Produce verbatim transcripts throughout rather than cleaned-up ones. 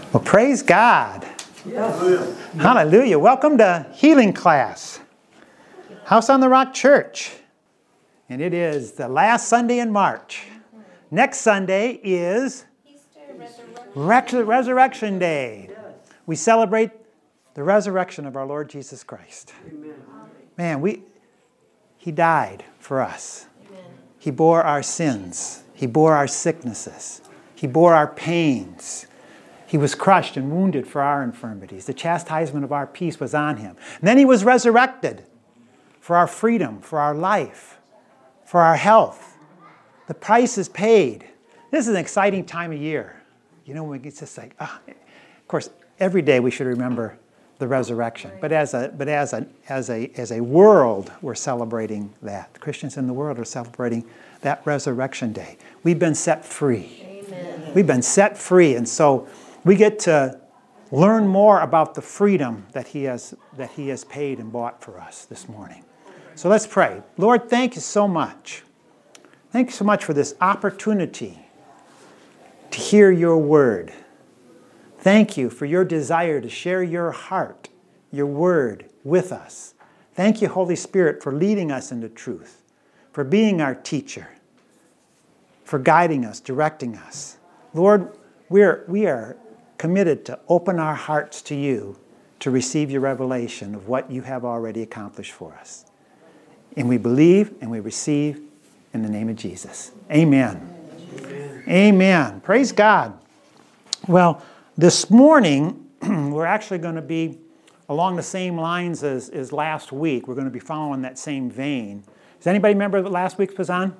Well, praise God. Yes. Hallelujah. Welcome to healing class. House on the Rock Church. And it is the last Sunday in March. Next Sunday is Easter, Resurrection Day. We celebrate the resurrection of our Lord Jesus Christ. Amen. Man, we He died for us. He bore our sins. He bore our sicknesses. He bore our pains. He was crushed and wounded for our infirmities. The chastisement of our peace was on him. And then he was resurrected for our freedom, for our life, for our health. The price is paid. This is an exciting time of year. You know, when it's just like, ah. Of course, every day we should remember the resurrection. But as a but as a as a as a world, we're celebrating that. Christians in the world are celebrating that resurrection day. We've been set free. Amen. We've been set free, and so we get to learn more about the freedom that He has that He has paid and bought for us this morning. So let's pray. Lord, thank you so much. Thank you so much for this opportunity to hear your word. Thank you for your desire to share your heart, your word with us. Thank you, Holy Spirit, for leading us into truth, for being our teacher, for guiding us, directing us. Lord, we're, we are committed to open our hearts to you to receive your revelation of what you have already accomplished for us. And we believe and we receive in the name of Jesus. Amen. Amen. Amen. Praise God. Well, this morning, we're actually going to be along the same lines as, as last week. We're going to be following that same vein. Does anybody remember what last week was on?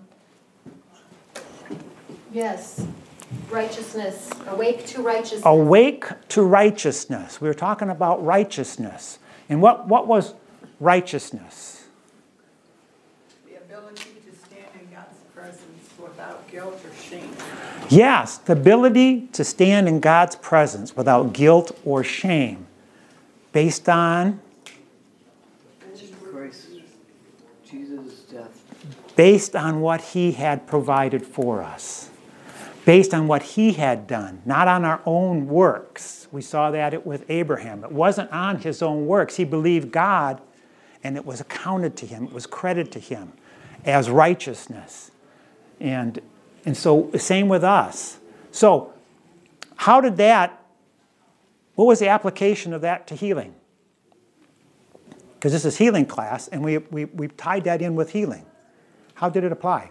Yes. Righteousness. Awake to righteousness. Awake to righteousness. We were talking about righteousness. And what, what was righteousness? The ability to stand in God's presence without guilt or shame. Yes, the ability to stand in God's presence without guilt or shame. Based on? Christ, Jesus' death. Based on what He had provided for us. Based on what He had done, not on our own works. We saw that with Abraham. It wasn't on his own works. He believed God, and it was accounted to him. It was credited to him as righteousness. And, and so, same with us. So, how did that, what was the application of that to healing? Because this is healing class, and we, we, we tied that in with healing. How did it apply?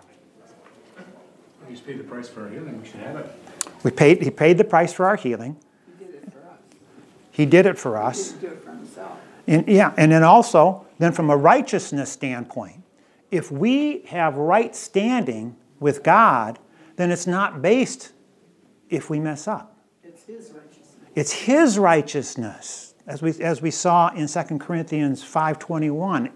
He's paid the price for our healing. We should have it. We paid. He paid the price for our healing. He did it for us. He did it for us. He didn't do it for himself. And, yeah, and then also, then from a righteousness standpoint, if we have right standing with God, then it's not based if we mess up. It's his righteousness. It's His righteousness, as we as we saw in Second Corinthians five twenty-one,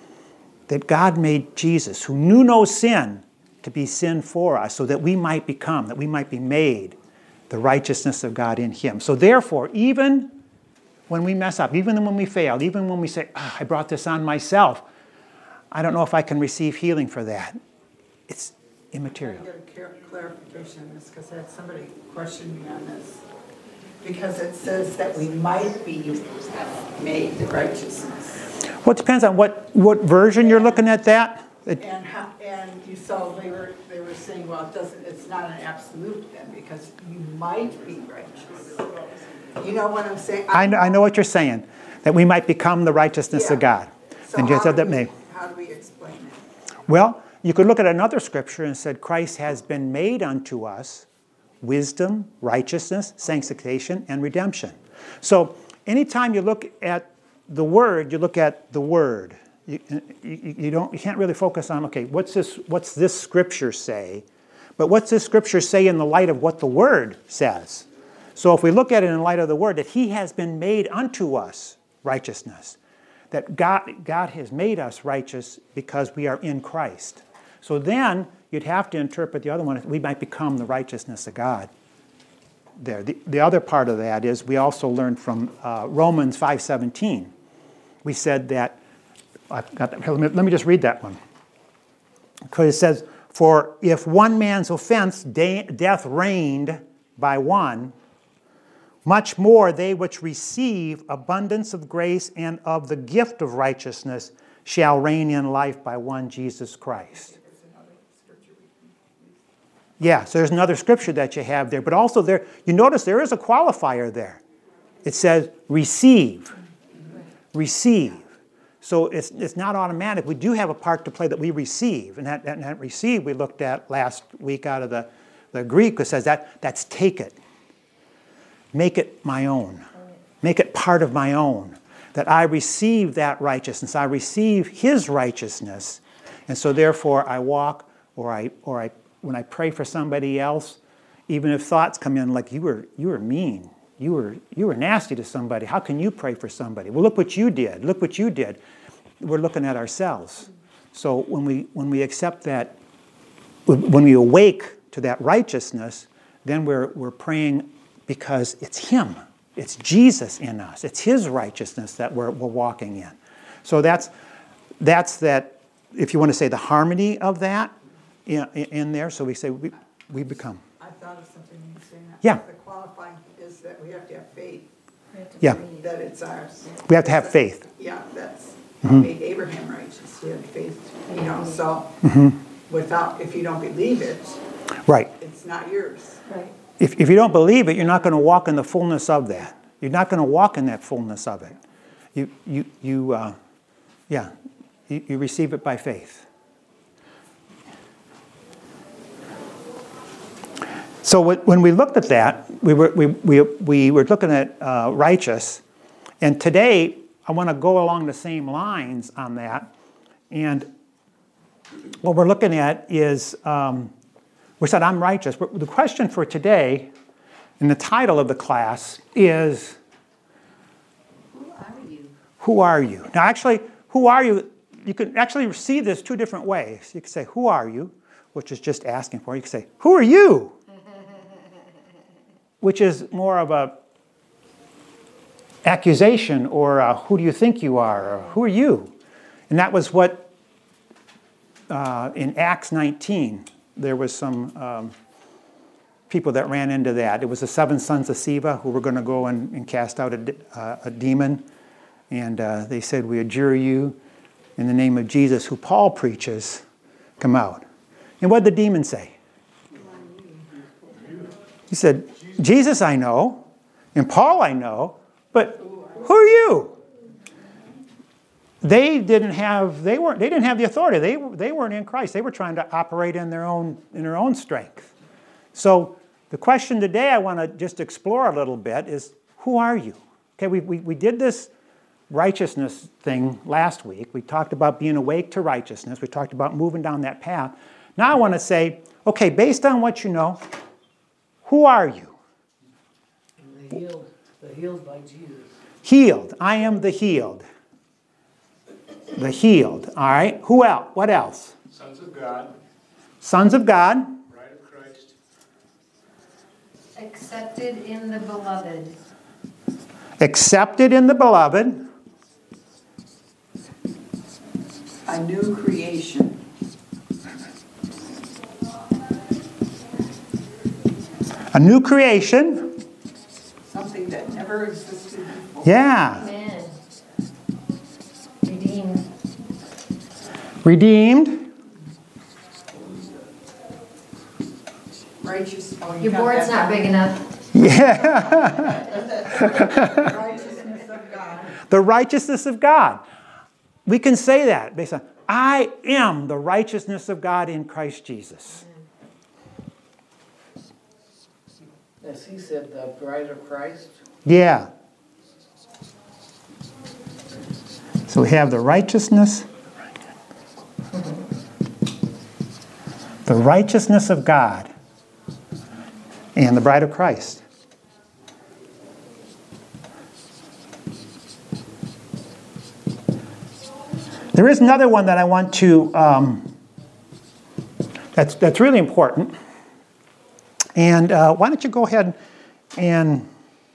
that God made Jesus, who knew no sin, to be sin for us, so that we might become, that we might be made the righteousness of God in Him. So therefore, even when we mess up, even when we fail, even when we say, oh, I brought this on myself, I don't know if I can receive healing for that. It's immaterial. I get a clarification on this because I had somebody question me on this. Because it says that we might be made the righteousness. Well, it depends on what, what version you're looking at that. It, And how, and you saw they were they were saying, well, it doesn't. It's not an absolute then because you might be righteous. You know what I'm saying? I, know, I know what you're saying, that we might become the righteousness Yeah. of God. So And you how said do that we, may. how do we explain it? Well, you could look at another scripture and said, Christ has been made unto us wisdom, righteousness, sanctification, and redemption. So anytime you look at the Word, you look at the Word. You, you, you don't. You can't really focus on, okay, what's this, what's this scripture say? But what's this scripture say in the light of what the Word says? So if we look at it in light of the Word, that He has been made unto us righteousness. That God, God has made us righteous because we are in Christ. So then you'd have to interpret the other one, we might become the righteousness of God. There. The, the other part of that is we also learned from uh, Romans five seventeen. We said that, I've got that, let me, let me just read that one. Because it says, for if one man's offense, de- death reigned by one, much more they which receive abundance of grace and of the gift of righteousness shall reign in life by one Jesus Christ. Yeah, so there's another scripture that you have there. But also there, you notice there is a qualifier there. It says receive. Receive. So it's, it's not automatic. We do have a part to play that we receive. And that, that, that receive we looked at last week out of the, the Greek. It says that that's take it. Make it my own. Make it part of my own. That I receive that righteousness. I receive his righteousness. And so therefore I walk or I or I when I pray for somebody else, even if thoughts come in like you were you were mean, you were you were nasty to somebody. How can you pray for somebody? Well, look what you did. Look what you did. We're looking at ourselves. So when we when we accept that, when we awake to that righteousness, then we're we're praying because it's him. It's Jesus in us. It's his righteousness that we're we're walking in. So that's that's that. If you want to say the harmony of that in, in there. So we say we we become. I thought of something when you were saying that. Yeah. The qualifying is that we have to have faith. Yeah. That it's ours. We have to have faith. Yeah, that's Mm-hmm. what made Abraham righteous. He had faith, you know, so Mm-hmm. without, if you don't believe it, Right. it's not yours. Right. If if you don't believe it, you're not going to walk in the fullness of that. You're not going to walk in that fullness of it. You you you uh, yeah. You, you receive it by faith. So when we looked at that, we were we we we were looking at uh, righteous, and today I want to go along the same lines on that, and what we're looking at is um, we said I'm righteous. But the question for today, and the title of the class is, Who are you? who are you? Now, actually, who are you? You can actually see this two different ways. You can say, who are you? Which is just asking for it. You can say, who are you? Which is more of a accusation, or a, who do you think you are? Or who are you? And that was what, uh, in Acts nineteen, there was some um, people that ran into that. It was the seven sons of Sceva who were going to go and, and cast out a, uh, a demon. And uh, they said, we adjure you in the name of Jesus, who Paul preaches, come out. And what did the demon say? He said, Jesus I know, and Paul I know, but who are you? They didn't have they weren't they didn't have the authority. They they weren't in Christ. They were trying to operate in their own in their own strength. So the question today I want to just explore a little bit is, who are you? Okay, we we, we did this righteousness thing last week. We talked about being awake to righteousness. We talked about moving down that path. Now I want to say, okay, based on what you know, who are you? The healed, the healed by Jesus. Healed. I am the healed. The healed. All right. Who else? What else? Sons of God, Sons of God. bride of Christ, Accepted in the beloved. Accepted in the beloved. A new creation. A new creation. Something that never existed before. Yeah. Amen. Redeemed. Redeemed. Righteous. Oh, you Your got board's that. not big enough. Yeah. Righteousness of God. The righteousness of God. We can say that based on, I am the righteousness of God in Christ Jesus. As he said, the bride of Christ. Yeah. So we have the righteousness. The righteousness of God. And the bride of Christ. There is another one that I want to, um, that's, that's really important. And uh, why don't you go ahead and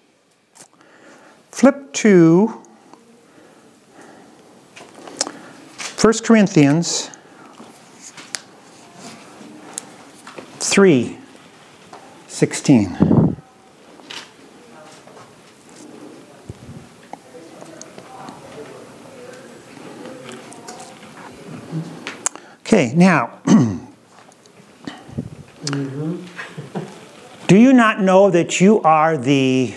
flip to First Corinthians three sixteen. Okay, now, do you not know that you are the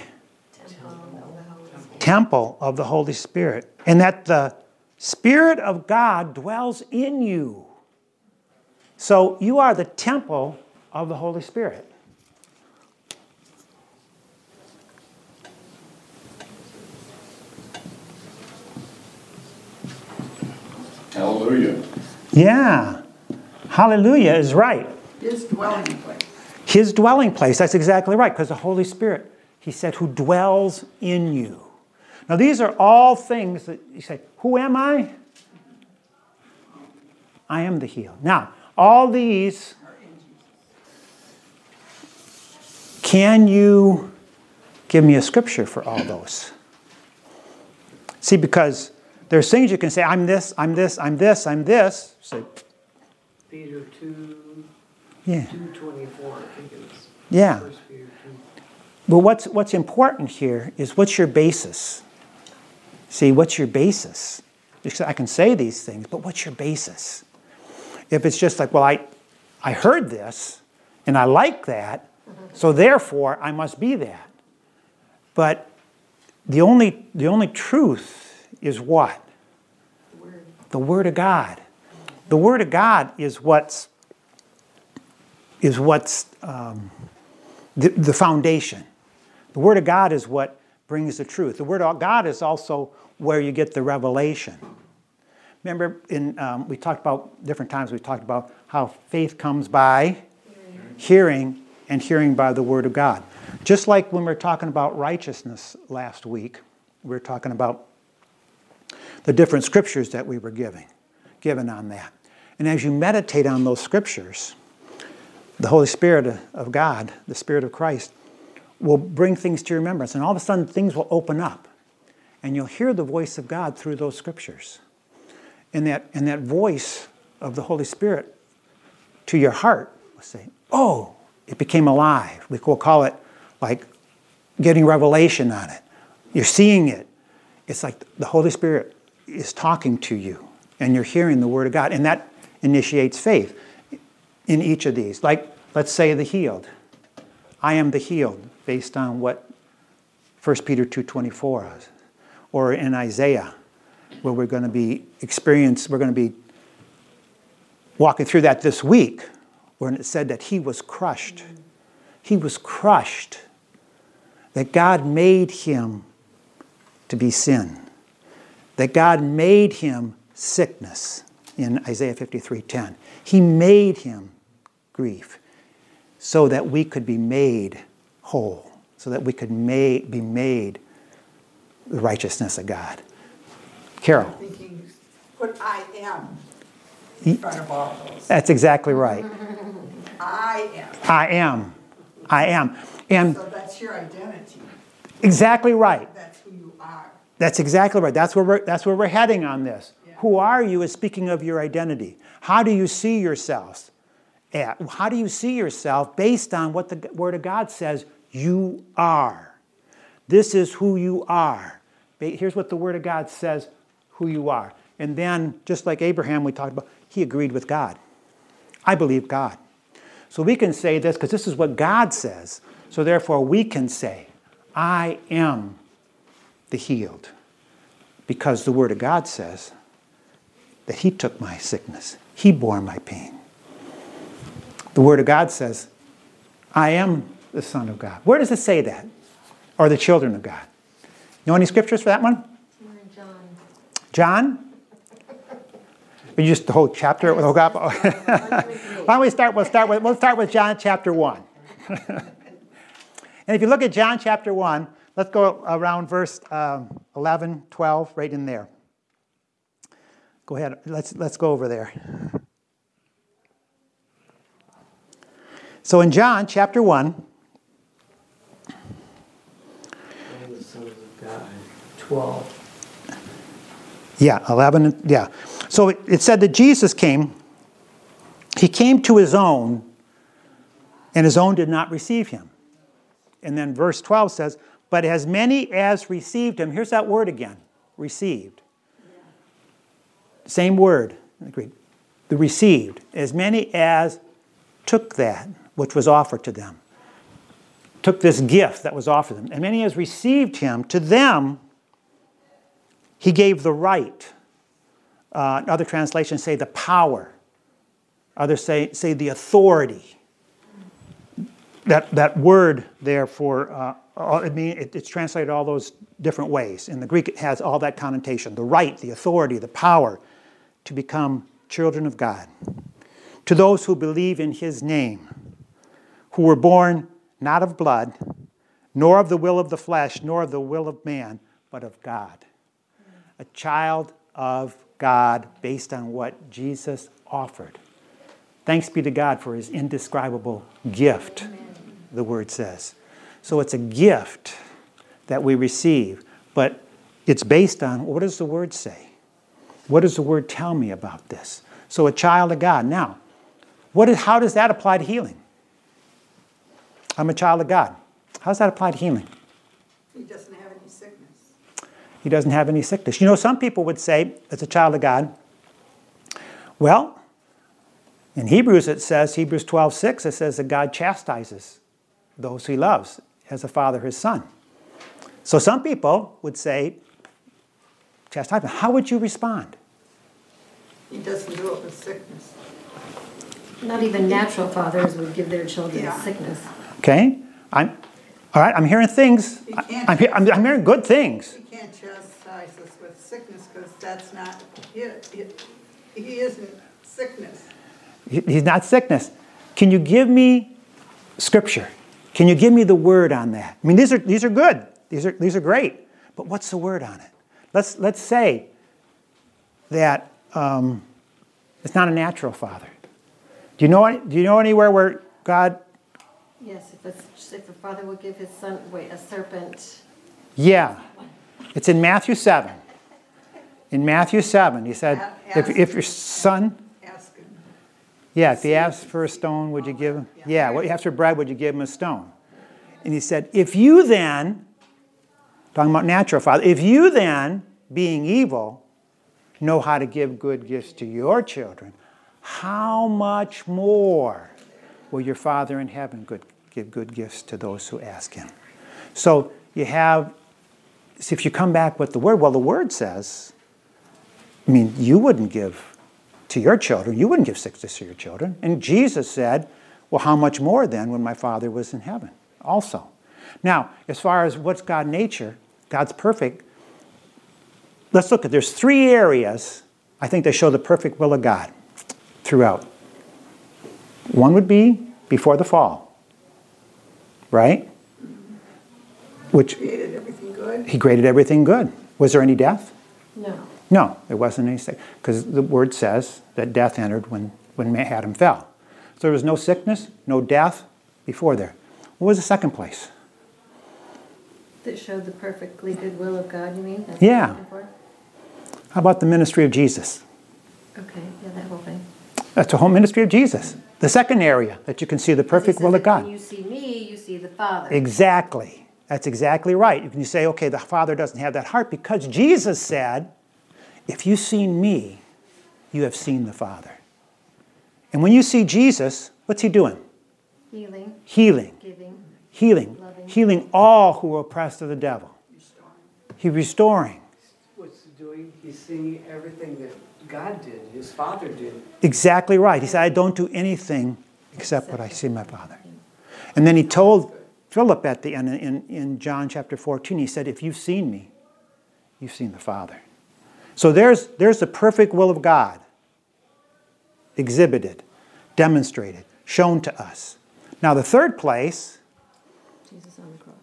temple of the Holy Spirit, and that the Spirit of God dwells in you? So you are the temple of the Holy Spirit. Hallelujah. Yeah. Hallelujah is right. His dwelling place. His dwelling place. That's exactly right, because the Holy Spirit, he said, who dwells in you. Now, these are all things that you say, who am I? I am the healed. Now, all these, can you give me a scripture for all those? See, because there's things you can say, I'm this, I'm this, I'm this, I'm this. Say, Peter two, yeah. two twenty-four, I think it is. Yeah. First Peter two. But what's, what's important here is what's your basis? See, what's your basis? Because I can say these things, but what's your basis? If it's just like, well, I, I heard this, and I like that, so therefore I must be that. But the only, the only truth is what? The word. The Word of God. The Word of God is what's, is what's um, the, the foundation. The Word of God is what brings the truth. The Word of God is also where you get the revelation. Remember, in um, we talked about, different times we talked about how faith comes by hearing. hearing and hearing by the Word of God. Just like when we were talking about righteousness last week, we were talking about the different scriptures that we were giving, given on that. And as you meditate on those scriptures, the Holy Spirit of God, the Spirit of Christ, will bring things to your remembrance. And all of a sudden, things will open up. And you'll hear the voice of God through those scriptures. And that, and that voice of the Holy Spirit to your heart will say, oh, it became alive. We will call it like getting revelation on it. You're seeing it. It's like the Holy Spirit is talking to you, and you're hearing the Word of God. And that initiates faith in each of these. Like, let's say the healed. I am the healed, based on what First Peter two twenty-four is. Or in Isaiah, where we're going to be experienced, we're going to be walking through that this week, where it said that he was crushed. He was crushed. That God made him to be sin. That God made him sickness in Isaiah fifty-three ten. He made him grief so that we could be made whole, so that we could made, be made the righteousness of God. Carol. Thinking, put I am in front of all those. That's exactly right. I am. I am. I am. And So that's your identity. exactly right. That's who you are. That's exactly right. That's where we're, that's where we're heading on this. Yeah. Who are you is speaking of your identity. How do you see yourself? At? How do you see yourself based on what the Word of God says you are? This is who you are. Here's what the Word of God says who you are. And then, just like Abraham we talked about, he agreed with God. I believe God. So we can say this because this is what God says. So therefore we can say, I am the healed. Because the Word of God says that he took my sickness. He bore my pain. The Word of God says, I am the Son of God. Where does it say that? Or the children of God? Know any scriptures for that one? John. John? Or just the whole chapter? The whole gospel? Why don't we start? We'll start with we'll start with John chapter one. And if you look at John chapter one, let's go around verse um, eleven, twelve, right in there. Go ahead. Let's let's go over there. So in John chapter one. The sons of God, twelve. Yeah, eleven, yeah. So it, it said that Jesus came, he came to his own, and his own did not receive him. And then verse twelve says, but as many as received him, here's that word again, received. Same word in the Greek. the received, as many as took that which was offered to them, took this gift that was offered them, and many as received him, to them he gave the right. Uh, other translations say the power. Others say, say the authority. That, that word there for, uh, I mean, it, it's translated all those different ways. In the Greek, it has all that connotation. The right, the authority, the power to become children of God. To those who believe in his name, who were born not of blood, nor of the will of the flesh, nor of the will of man, but of God. A child of God based on what Jesus offered. Thanks be to God for his indescribable gift, Amen. The word says. So it's a gift that we receive, but it's based on, what does the word say? What does the word tell me about this? So a child of God. Now, what is, how does that apply to healing? I'm a child of God. How does that apply to healing? He doesn't have any sickness. He doesn't have any sickness. You know, some people would say, as a child of God, well, in Hebrews it says, Hebrews twelve six, it says that God chastises those he loves as a father his son. So some people would say, chastisement. How would you respond? He doesn't do it with sickness. Not even natural fathers would give their children Yeah. sickness. Okay? I'm, all right, I'm hearing things. You I- can't- I'm, he- I'm, I'm hearing good things. He can't chastise us with sickness because that's not it. It- He isn't sickness. He- He's not sickness. Can you give me scripture? Can you give me the word on that? I mean, these are these are good. These are these are great. But what's the word on it? Let's let's say that um, it's not a natural father. Do you know any- do you know anywhere where God? Yes, if, it's, if a father would give his son, wait, a serpent. Yeah, it's in Matthew seven. In Matthew seven, he said, if if your son. Ask him. Yeah, if he asks for a stone, would you give him? Yeah, what he asks for bread, would you give him a stone? And he said, if you then, talking about natural father, if you then, being evil, know how to give good gifts to your children, how much more will your Father in heaven good, give good gifts to those who ask him? So you have, see, if you come back with the word, well, the word says, I mean, you wouldn't give to your children. You wouldn't give sickness to your children. And Jesus said, well, how much more then when my Father was in heaven also? Now, as far as what's God's nature, God's perfect, let's look at, there's three areas I think that show the perfect will of God throughout. One would be before the fall, right? Which Created everything good. he created everything good. Was there any death? No. No, there wasn't any sickness, because the word says that death entered when, when Adam fell. So there was no sickness, no death before there. What was the second place? That showed the perfectly good will of God, you mean? That's Yeah. what you're looking How about the ministry of Jesus? for? Okay, yeah, that whole thing. That's the whole ministry of Jesus. The second area that you can see the perfect He will says of that When God. you see me, you see the Father. Exactly. That's exactly right. You can say, okay, the Father doesn't have that heart because Jesus said, if you've seen me, you have seen the Father. And when you see Jesus, what's he doing? Healing, Healing. giving. Healing. Loving. Healing all who are oppressed of the devil. He's restoring. What's he doing? He's seeing everything that God did, his Father did. Exactly right. He said, I don't do anything except what I see my Father. And then he told Philip at the end in, in John chapter fourteen, he said, if you've seen me, you've seen the Father. So there's, there's the perfect will of God exhibited, demonstrated, shown to us. Now the third place, Jesus on the cross.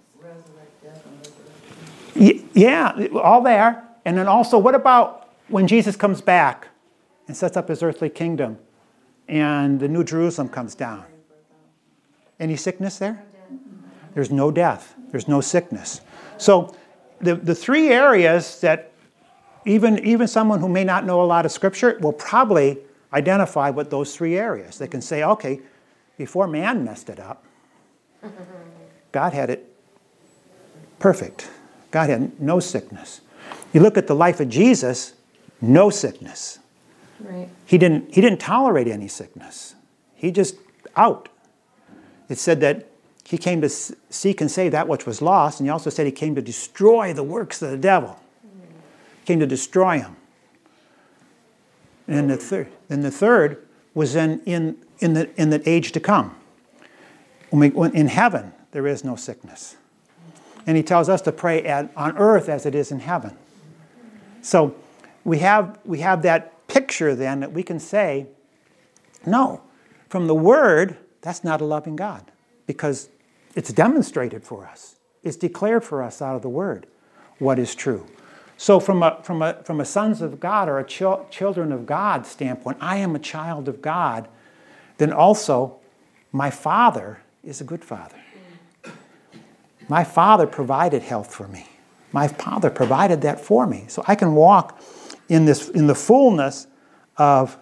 y- yeah, all there. And then also, what about when Jesus comes back and sets up his earthly kingdom and the New Jerusalem comes down? Any sickness there? There's no death. There's no sickness. So the, the three areas that even, even someone who may not know a lot of Scripture will probably identify with those three areas. They can say, okay, before man messed it up, God had it perfect. God had no sickness. You look at the life of Jesus, no sickness. Right. He didn't, he didn't tolerate any sickness. He just out. It said that he came to seek and save that which was lost, and he also said he came to destroy the works of the devil. He came to destroy him. And the third, and the third was in, in, in, the, in the age to come. When we, when in heaven, there is no sickness. And he tells us to pray at, on earth as it is in heaven. So we have, we have that picture then that we can say, no, from the Word, that's not a loving God. Because it's demonstrated for us. It's declared for us out of the Word what is true. So from a, from a, from a sons of God or a chil- children of God standpoint, I am a child of God, then also my Father is a good Father. My Father provided health for me. My Father provided that for me. So I can walk in this in the fullness of,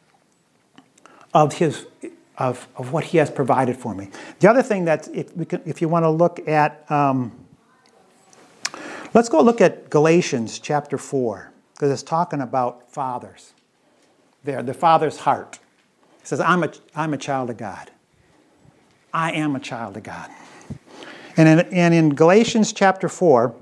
of his of, of what he has provided for me. The other thing that if we can, if you want to look at um, let's go look at Galatians chapter four, because it's talking about fathers. There, the father's heart. It says, I'm a I'm a child of God. I am a child of God. And in, and in Galatians chapter four,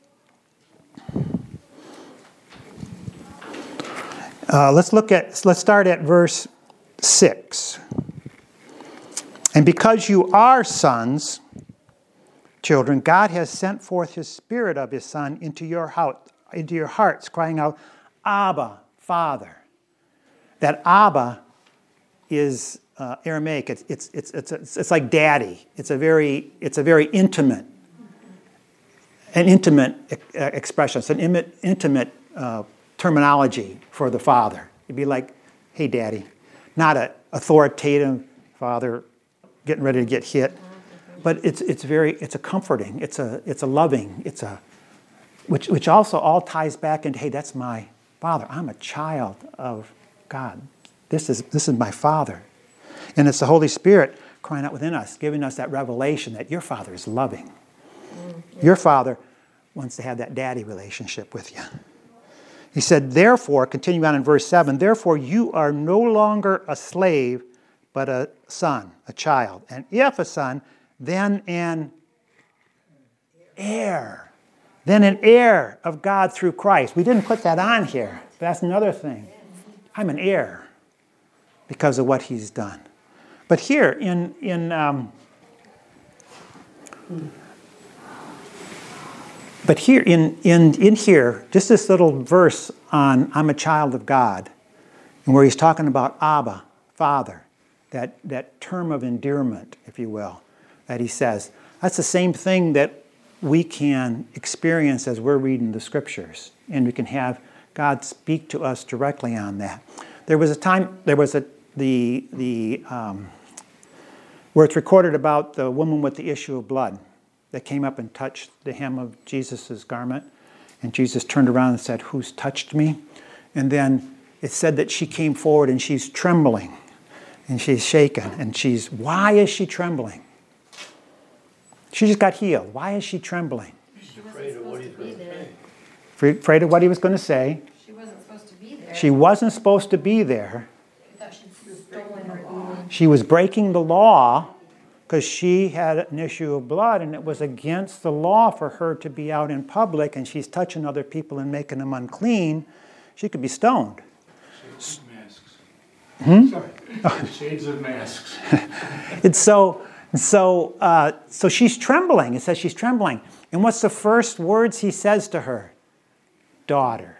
uh, let's look at, let's start at verse six. And because you are sons, children, God has sent forth his Spirit of his Son into your heart, into your hearts, crying out, Abba, Father. That Abba is uh, Aramaic. It's it's it's it's it's it's like daddy. It's a very it's a very intimate, an intimate uh, expression. It's an intimate intimate uh, terminology for the father. It'd be like, "Hey, daddy," not an authoritative father getting ready to get hit, but it's it's very it's a comforting. It's a it's a loving. It's a which which also all ties back into, hey, that's my father. I'm a child of God. This is this is my Father. And it's the Holy Spirit crying out within us, giving us that revelation that your Father is loving. Mm, yeah. Your Father wants to have that daddy relationship with you. He said, therefore, continue on in verse seven, therefore you are no longer a slave, but a son, a child. And if a son, then an heir. Then an heir of God through Christ. We didn't put that on here, but that's another thing. I'm an heir because of what he's done. But here in in um, but here in in in here, just this little verse on I'm a child of God, and where he's talking about Abba, Father, that that term of endearment, if you will, that he says. That's the same thing that we can experience as we're reading the Scriptures, and we can have God speak to us directly on that. There was a time, there was a the the um, where it's recorded about the woman with the issue of blood that came up and touched the hem of Jesus' garment, and Jesus turned around and said, "Who's touched me?" And then it said that she came forward and she's trembling, and she's shaken, and she's, why is she trembling? She just got healed. Why is she trembling? She wasn't supposed to be there. Afraid of what he was going to say. She wasn't supposed to be there. She wasn't supposed to be there. She thought she'd stolen the law. She was breaking the law because she had an issue of blood, and it was against the law for her to be out in public, and she's touching other people and making them unclean. She could be stoned. Shades of masks. Hmm? Sorry. Shades of masks. And so, so, uh, so she's trembling. It says she's trembling. And what's the first words he says to her? Daughter.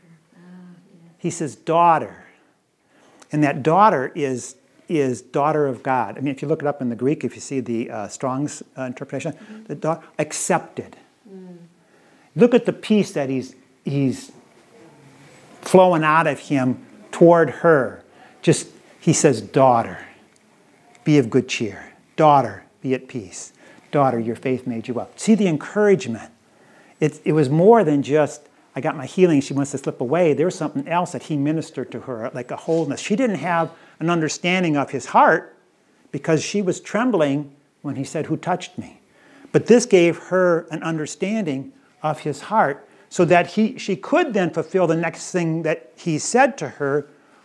He says, daughter. And that daughter is, is daughter of God. I mean, if you look it up in the Greek, if you see the uh, Strong's uh, interpretation, mm-hmm. the daughter, accepted. Mm. Look at the peace that he's, he's flowing out of him toward her. Just, he says, daughter, be of good cheer. Daughter, be at peace. Daughter, your faith made you well. See the encouragement. It, it was more than just, I got my healing, she wants to slip away. There was something else that he ministered to her, like a wholeness. She didn't have an understanding of his heart because she was trembling when he said, who touched me? But this gave her an understanding of his heart so that he, she could then fulfill the next thing that he said to her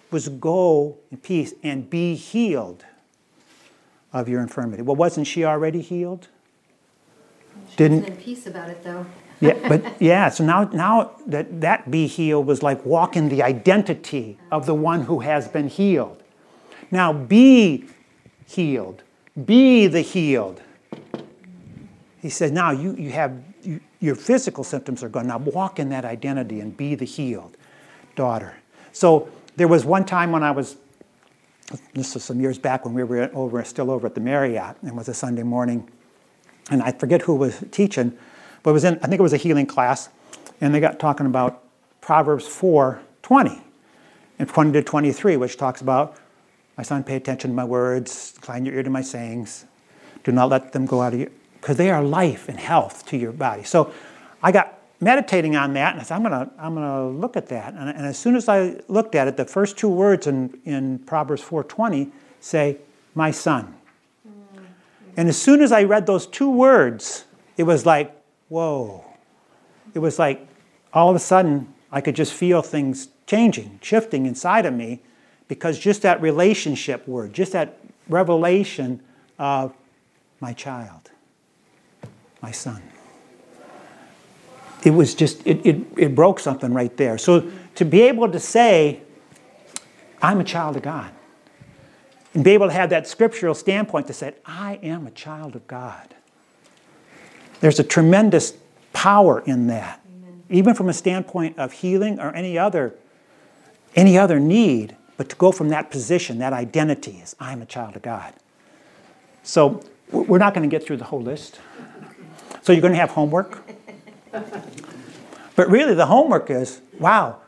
was go in peace and be healed of your infirmity. Well, wasn't she already healed? She Didn't- wasn't in peace about it, though. Yeah, but yeah, so now, now that, that be healed was like walk in the identity of the one who has been healed. Now be healed. Be the healed. He said, now you, you have, you, your physical symptoms are gone. Now walk in that identity and be the healed daughter. So there was one time when I was, this was some years back when we were over, still over at the Marriott, and it was a Sunday morning, and I forget who was teaching, but it was in, I think it was a healing class, and they got talking about Proverbs four twenty and twenty to twenty-three, which talks about, my son, pay attention to my words, incline your ear to my sayings, do not let them go out of you, because they are life and health to your body. So I got meditating on that, and I said, I'm gonna, I'm gonna look at that. And, and as soon as I looked at it, the first two words in, in Proverbs four twenty say, my son. Mm-hmm. And as soon as I read those two words, it was like, whoa. It was like, all of a sudden, I could just feel things changing, shifting inside of me, because just that relationship word, just that revelation of my child, my son. It was just, it, it, it broke something right there. So to be able to say, I'm a child of God, and be able to have that scriptural standpoint to say, I am a child of God. There's a tremendous power in that. Amen. Even from a standpoint of healing or any other, any other need, but to go from that position, that identity is, I'm a child of God. So we're not going to get through the whole list. So you're going to have homework. But really the homework is, wow,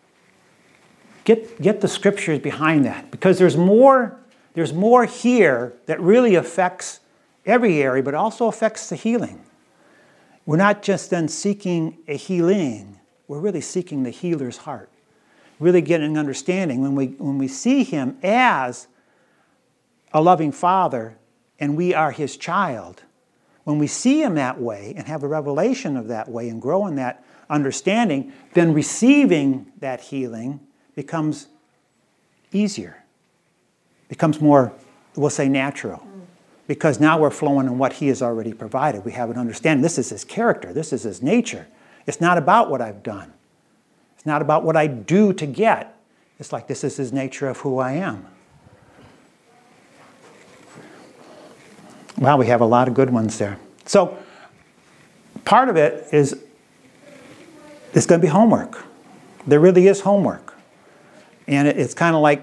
get, get the scriptures behind that. Because there's more, there's more here that really affects every area, but also affects the healing. We're not just then seeking a healing, we're really seeking the healer's heart. Really getting understanding when we, when we see him as a loving father and we are his child. When we see him that way and have a revelation of that way and grow in that understanding, then receiving that healing becomes easier, becomes more, we'll say, natural. Because now we're flowing in what he has already provided. We have an understanding. This is his character. This is his nature. It's not about what I've done. It's not about what I do to get. It's like this is his nature of who I am. Wow, we have a lot of good ones there. So part of it is it's going to be homework. There really is homework. And it, it's kind of like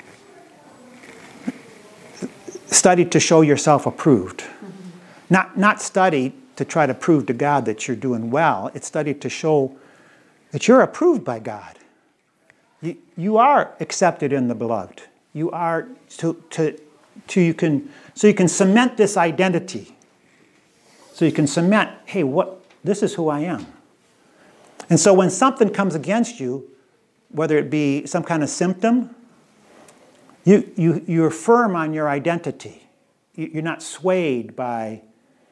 study to show yourself approved. Mm-hmm. Not, not study to try to prove to God that you're doing well. It's study to show that you're approved by God. You, you are accepted in the beloved. You are to, to, to you can so you can cement this identity. So you can cement, hey, what this is who I am. And so when something comes against you, whether it be some kind of symptom, you you you're firm on your identity. You, you're not swayed by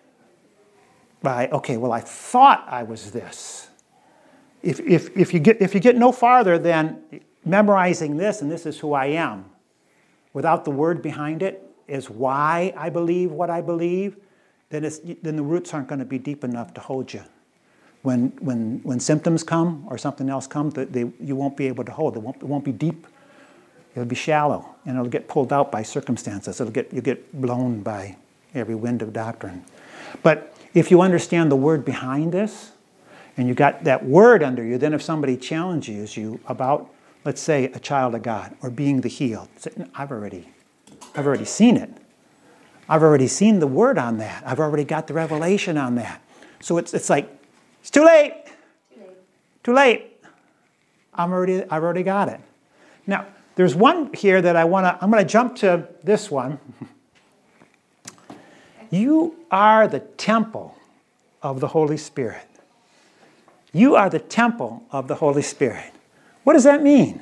by okay, well, I thought I was this. If, if, if, you get, if you get no farther than memorizing this and this is who I am, without the word behind it is why I believe what I believe, then, it's, then the roots aren't going to be deep enough to hold you. When, when, when symptoms come or something else comes, they, they, you won't be able to hold. It won't, it won't be deep. It'll be shallow, and it'll get pulled out by circumstances. It'll get, you'll get blown by every wind of doctrine. But if you understand the word behind this, and you got that word under you, then if somebody challenges you about, let's say, a child of God or being the healed, say, I've already, I've already seen it. I've already seen the word on that. I've already got the revelation on that. So it's it's like, it's too late. Too late. Too late. I'm already, I've already got it. Now, there's one here that I want to, I'm going to jump to this one. You are the temple of the Holy Spirit. You are the temple of the Holy Spirit. What does that mean?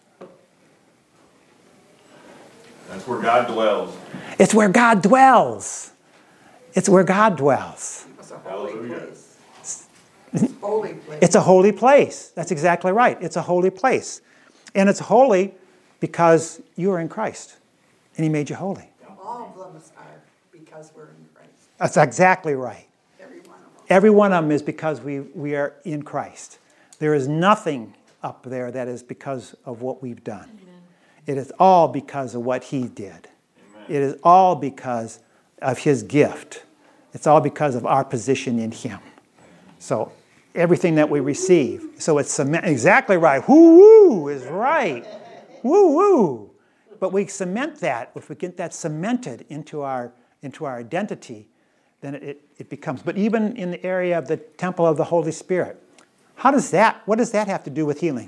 That's where God dwells. It's where God dwells. It's where God dwells. It's a holy Hallelujah. place. It's a holy place. It's a holy place. That's exactly right. It's a holy place. And it's holy because you are in Christ, and he made you holy. All of them are because we're in Christ. That's exactly right. Every one of them. Every one of them is because we, we are in Christ. There is nothing up there that is because of what we've done. Amen. It is all because of what he did. Amen. It is all because of his gift. It's all because of our position in him. So everything that we receive. So it's cement, exactly right. Woo-woo is right. Woo-woo. But we cement that. If we get that cemented into our into our identity, then it, it becomes. But even in the area of the temple of the Holy Spirit, how does that, what does that have to do with healing?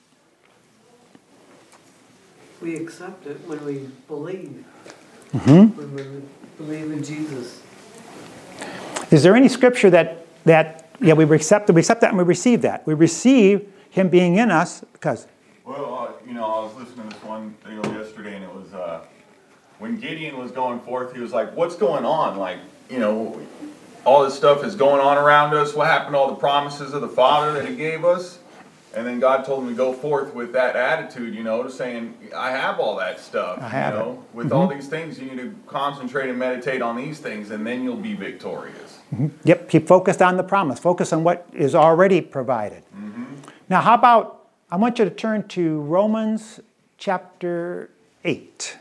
We accept it when we believe. Mm-hmm. When we believe in Jesus. Is there any scripture that, that yeah, we accept, we accept that and we receive that? We receive him being in us because... Well, uh, you know, I was listening to this one you know, yesterday, and it was uh, when Gideon was going forth, he was like, what's going on? Like, you know, all this stuff is going on around us. What happened to all the promises of the Father that he gave us? And then God told him to go forth with that attitude, you know, saying, I have all that stuff. I have you know, it. with Mm-hmm. all these things, you need to concentrate and meditate on these things, and then you'll be victorious. Mm-hmm. Yep, keep focused on the promise. Focus on what is already provided. Mm-hmm. Now, how about, I want you to turn to Romans chapter eight.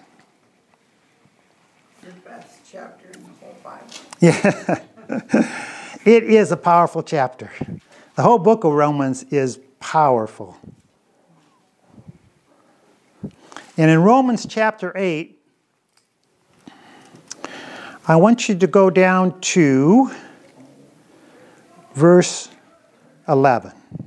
The best chapter in the whole Bible. Yeah, it is a powerful chapter. The whole book of Romans is powerful. And in Romans chapter eight, I want you to go down to verse eleven.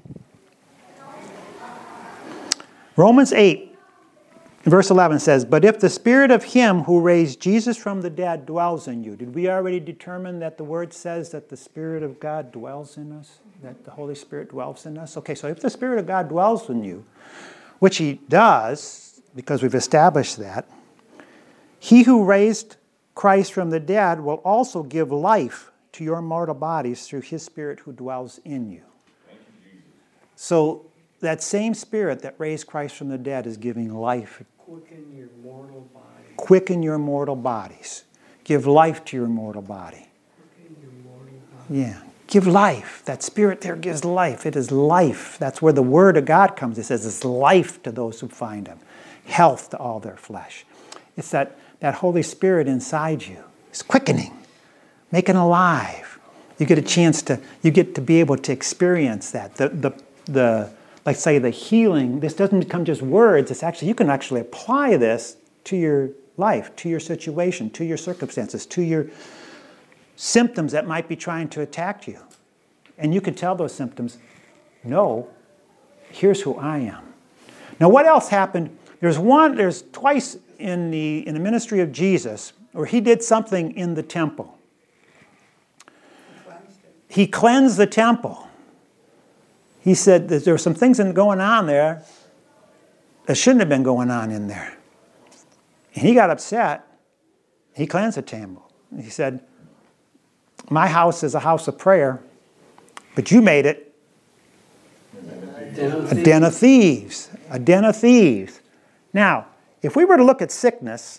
Romans eight, verse eleven says, but if the spirit of him who raised Jesus from the dead dwells in you. Did we already determine that the word says that the Spirit of God dwells in us? That the Holy Spirit dwells in us? Okay, so if the Spirit of God dwells in you, which he does, because we've established that, he who raised Christ from the dead will also give life to your mortal bodies through his Spirit who dwells in you. Thank you, Jesus. So that same Spirit that raised Christ from the dead is giving life. Quicken your mortal body. Quicken your mortal bodies. Give life to your mortal body. Quicken your mortal body. Yeah. Give life. That Spirit there gives life. It is life. That's where the Word of God comes. It says it's life to those who find him. Health to all their flesh. It's that, that Holy Spirit inside you. It's quickening. Making alive. You get a chance to, you get to be able to experience that. The, the, the, like say the healing, this doesn't become just words. It's actually, you can actually apply this to your life, to your situation, to your circumstances, to your symptoms that might be trying to attack you. And you can tell those symptoms, no, here's who I am. Now what else happened? There's one, there's twice in the in the ministry of Jesus where he did something in the temple. He cleansed the temple. He said that there were some things going on there that shouldn't have been going on in there. And he got upset. He cleansed the temple. He said, my house is a house of prayer, but you made it a den of thieves. A den of thieves. Now, if we were to look at sickness,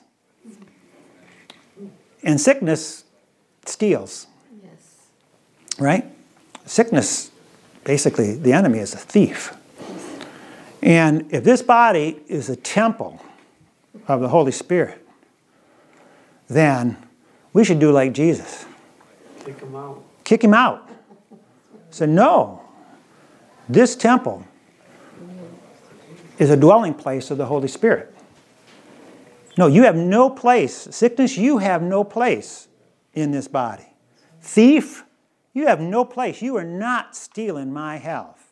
and sickness steals, Yes. right? Sickness, basically, the enemy is a thief. And if this body is a temple of the Holy Spirit, then we should do like Jesus. Kick him out. Kick him out. Say, no, this temple is a dwelling place of the Holy Spirit. No, you have no place. Sickness, you have no place in this body. Thief, you have no place. You are not stealing my health.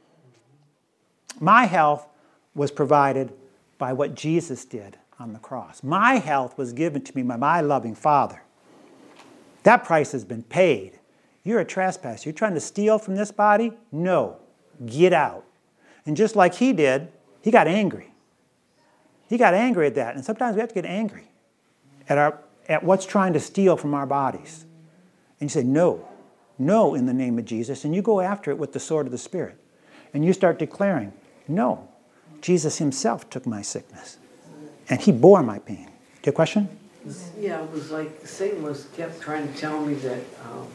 My health was provided by what Jesus did on the cross. My health was given to me by my loving Father. That price has been paid. You're a trespasser. You're trying to steal from this body? No. Get out. And just like he did, he got angry. He got angry at that. And sometimes we have to get angry at, our, at what's trying to steal from our bodies. And you say, no. No, in the name of Jesus. And you go after it with the sword of the Spirit. And you start declaring, no. Jesus himself took my sickness. And he bore my pain. Do you have a question? Yeah, it was like Satan was kept trying to tell me that, um,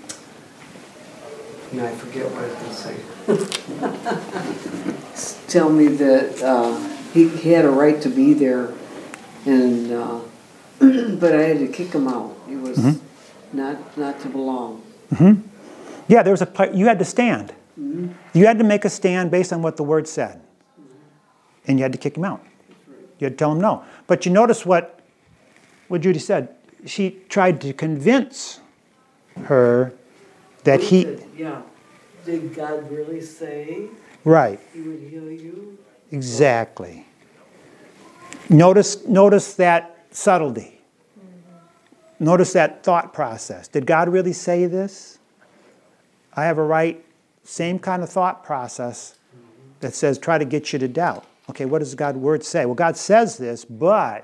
no, I forget what I was going to say. Tell me that uh, he, he had a right to be there, and uh, but I had to kick him out. He was mm-hmm. not not to belong. Mm-hmm. Yeah, there was a you had to stand. Mm-hmm. You had to make a stand based on what the Word said, mm-hmm. and you had to kick him out. You had to tell him no. But you notice what what Judy said. She tried to convince her that he. Said, yeah. Did God really say? Right. He would heal you? Exactly. Notice, notice that subtlety. Mm-hmm. Notice that thought process. Did God really say this? I have a right, same kind of thought process mm-hmm. that says try to get you to doubt. Okay, what does God's word say? Well, God says this, but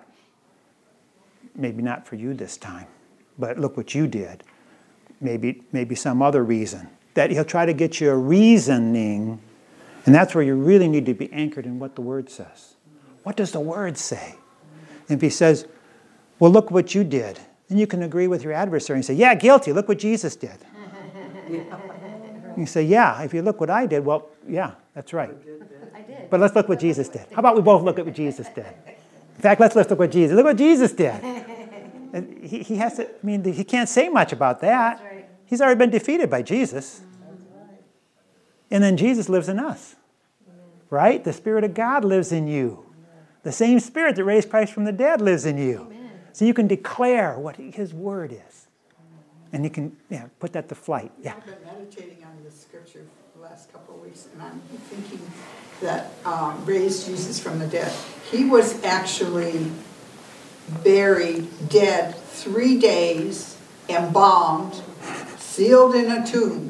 maybe not for you this time. But look what you did. Maybe, maybe some other reason. That he'll try to get you a reasoning, and that's where you really need to be anchored in what the Word says. What does the Word say? And if he says, well, look what you did, then you can agree with your adversary and say, yeah, guilty, look what Jesus did. You say, yeah, if you look what I did, well, yeah, that's right. I did. But let's look what Jesus did. How about we both look at what Jesus did? In fact, let's look at what Jesus, look what Jesus did. And he, he has to, I mean, he can't say much about that. That's right. He's already been defeated by Jesus. And then Jesus lives in us. Amen. Right? The Spirit of God lives in you. Amen. The same Spirit that raised Christ from the dead lives in you. Amen. So you can declare what His Word is. Amen. And you can yeah, put that to flight. Yeah. I've been meditating on this scripture for the last couple of weeks, and I'm thinking that um, raised Jesus from the dead. He was actually buried dead three days, embalmed, sealed in a tomb.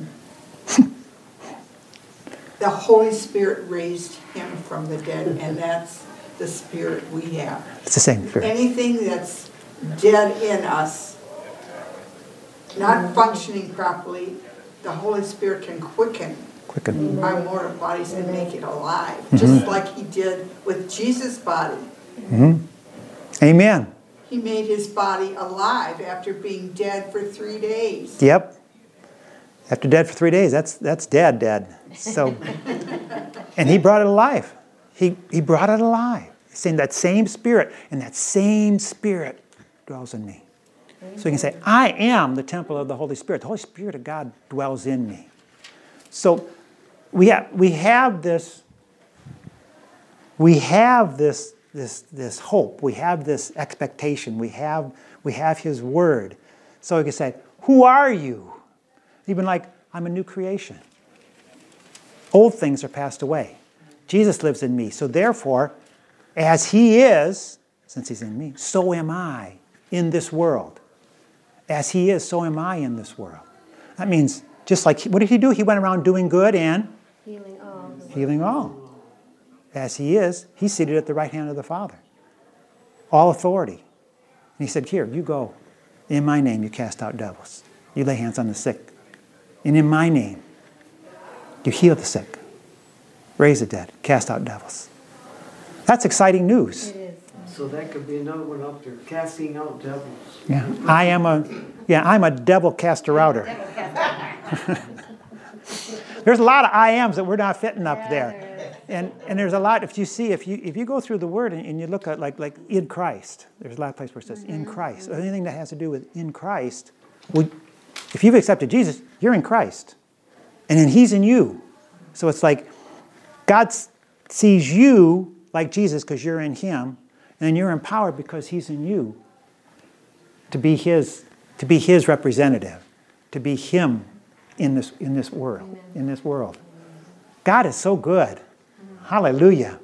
The Holy Spirit raised him from the dead, and that's the Spirit we have. It's the same Spirit. Anything that's dead in us, not functioning properly, the Holy Spirit can quicken, quicken. our mortal bodies and make it alive, mm-hmm. just like He did with Jesus' body. Mm-hmm. Amen. He made His body alive after being dead for three days. Yep. After dead for three days, that's that's dead, dead. So, and He brought it alive. He He brought it alive. He's saying that same Spirit, and that same Spirit dwells in me. So you can say, I am the temple of the Holy Spirit. The Holy Spirit of God dwells in me. So we have we have this. We have this this this hope. We have this expectation. We have we have His Word. So you can say, who are you? Even like, I'm a new creation. Old things are passed away. Jesus lives in me. So therefore, as He is, since He's in me, so am I in this world. As He is, so am I in this world. That means, just like, what did He do? He went around doing good and Healing all. healing all. As He is, He's seated at the right hand of the Father. All authority. And He said, here, you go. In my name, you cast out devils. You lay hands on the sick. And in my name, you heal the sick, raise the dead, cast out devils. That's exciting news. It is. So that could be another one up there, casting out devils. Yeah, I am a, yeah, I'm a devil caster outer. There's a lot of I ams that we're not fitting up there, and and there's a lot. If you see, if you if you go through the Word and, and you look at like like in Christ, there's a lot of places where it says in Christ. Or anything that has to do with in Christ, well, if you've accepted Jesus, you're in Christ. And then He's in you. So it's like God sees you like Jesus because you're in Him. And then you're empowered because He's in you to be His, to be His representative, to be Him in this, in this world. Amen. In this world. God is so good. Amen. Hallelujah.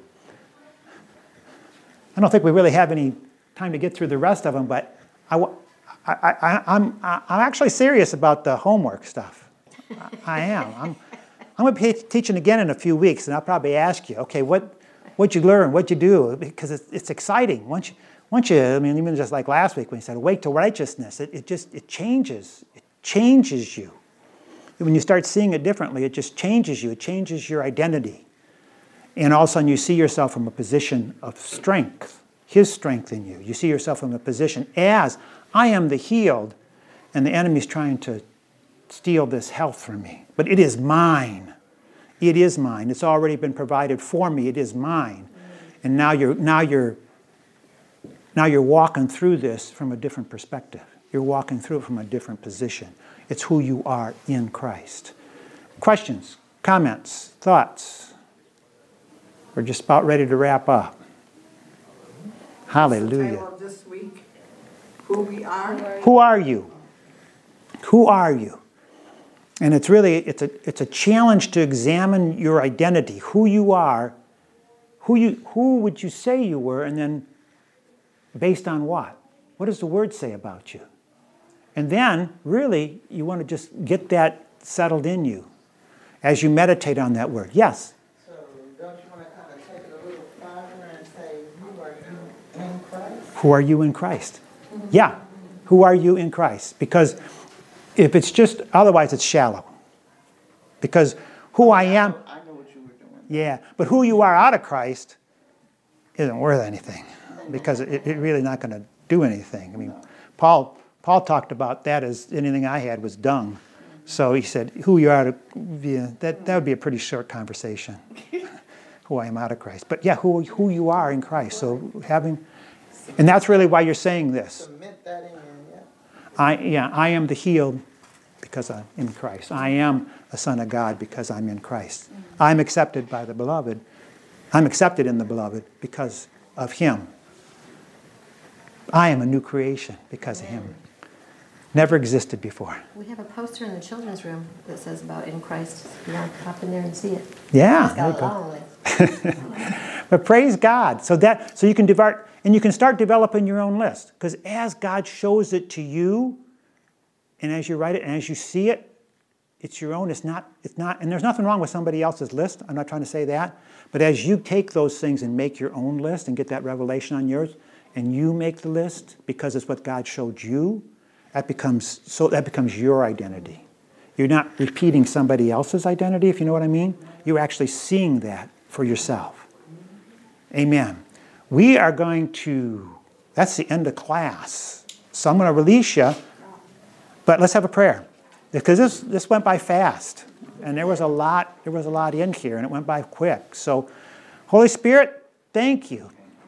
I don't think we really have any time to get through the rest of them, but I, I, I, I'm, I'm actually serious about the homework stuff. I, I am. I'm, I'm going to be teaching again in a few weeks, and I'll probably ask you, okay, what what'd you learn? What'd you do? Because it's, it's exciting. Once you, once you, I mean, even just like last week when you said, awake to righteousness, it, it just, it changes. It changes you. When you start seeing it differently, it just changes you. It changes your identity. And all of a sudden you see yourself from a position of strength His strength in you. You see yourself in a position as I am the healed, and the enemy's trying to steal this health from me. But it is mine. It is mine. It's already been provided for me. It is mine. And now you're now you're now you're walking through this from a different perspective. You're walking through it from a different position. It's who you are in Christ. Questions, comments, thoughts? We're just about ready to wrap up. Hallelujah. The title of this week, Who We Are. Who are you? Who are you? And it's really, it's a, it's a challenge to examine your identity, who you are, who you, who would you say you were, and then based on what? What does the Word say about you? And then, really, you want to just get that settled in you as you meditate on that Word. Yes? So don't you want to kind of take it a little farther and say, who are you in Christ? Who are you in Christ? Yeah. Who are you in Christ? Because if it's just, otherwise it's shallow. Because who I am, I know what you were doing. yeah, but who you are out of Christ isn't worth anything. Because it, it really not going to do anything. I mean, Paul Paul talked about that as anything I had was dung. So he said, who you are, to, yeah, that, that would be a pretty short conversation. Who I am out of Christ. But yeah, who, who you are in Christ. So having, and that's really why you're saying this. Submit that in you, yeah. I, yeah, I am the healed because I'm in Christ. I am a son of God because I'm in Christ. I'm accepted by the beloved. I'm accepted in the beloved because of Him. I am a new creation because of Him. Never existed before. We have a poster in the children's room that says about in Christ. You want to pop in there and see it. Yeah. It's got a there you long list. But praise God. So that so you can develop, and you can start developing your own list. Because as God shows it to you, and as you write it, and as you see it, it's your own. It's not. It's not. And there's nothing wrong with somebody else's list. I'm not trying to say that. But as you take those things and make your own list and get that revelation on yours, and you make the list because it's what God showed you, that becomes so that becomes your identity. You're not repeating somebody else's identity, if you know what I mean. You're actually seeing that for yourself. Amen. We are going to, that's the end of class. So I'm going to release you, but let's have a prayer. Because this, this went by fast. And there was a lot, there was a lot in here, and it went by quick. So, Holy Spirit, thank you.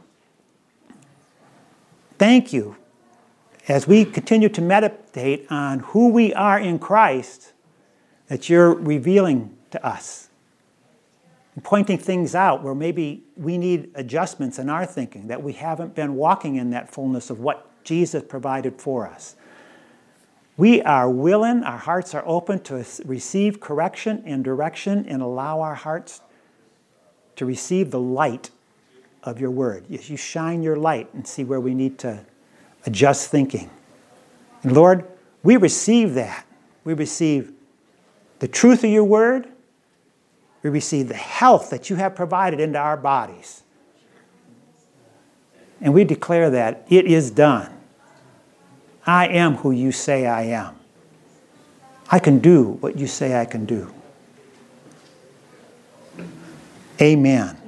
Thank you. As we continue to meditate on who we are in Christ, that you're revealing to us and pointing things out where maybe we need adjustments in our thinking, that we haven't been walking in that fullness of what Jesus provided for us. We are willing, our hearts are open to receive correction and direction and allow our hearts to receive the light of your word. Yes, you shine your light and see where we need to adjust thinking. And Lord, we receive that. We receive the truth of your word. We receive the health that you have provided into our bodies. And we declare that it is done. I am who you say I am. I can do what you say I can do. Amen.